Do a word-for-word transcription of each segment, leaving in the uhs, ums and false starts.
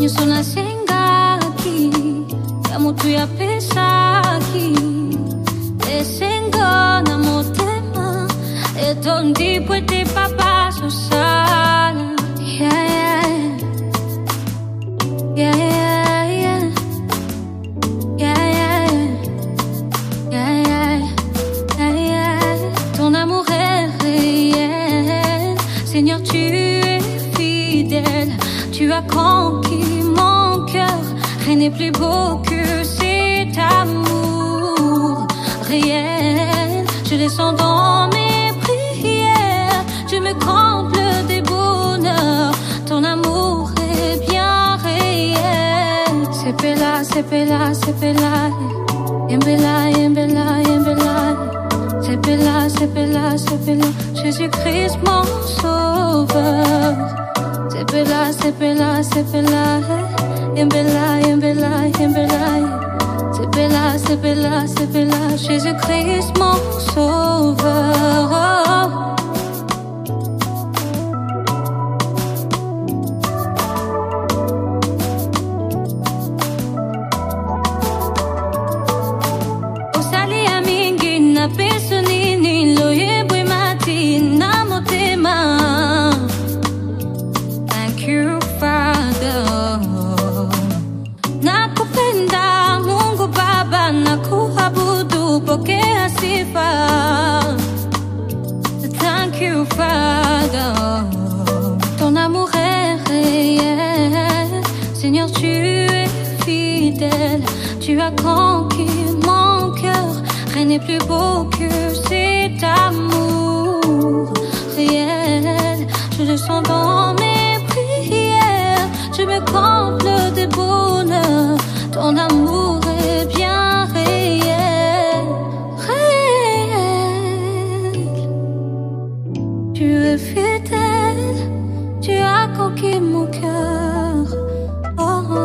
Nisonasenga aqui, ya mutu ya pesa aqui. Desenga na motema, etondi pwete papa susana. Yeah, yeah, yeah, yeah, yeah, yeah, yeah, yeah, yeah, yeah. Ton amour est réel, Seigneur, tu es fidèle. Tu as conquis mon cœur, rien n'est plus beau que cet amour réel. Je descends dans mes prières, tu me combles des bonheurs. Ton amour est bien réel. C'est bella, c'est bella, c'est bella. Yembella, yembella, yembella. C'est bella, c'est bella, c'est bella. Jésus-Christ mon sauveur. C'est bella, c'est bella, c'est bella. Yembella, yembella, yembella. C'est bella, c'est bella, c'est bella. Jésus-Christ mon sauveur. Oh. Thank you, Father. Ton amour est réel. Seigneur, tu es fidèle. Tu as conquis mon cœur. Rien n'est plus beau que cet amour réel. Je le sens dans mes prières. Je me comble de bonheur. Ton amour est bien réel. Tu es fidèle, tu as conquis mon cœur. Oh, oh,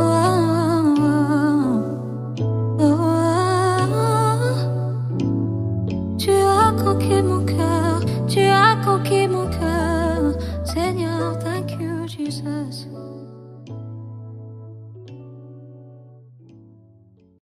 oh, oh. Tu as conquis mon cœur, tu as conquis mon cœur. Seigneur, thank you, Jesus.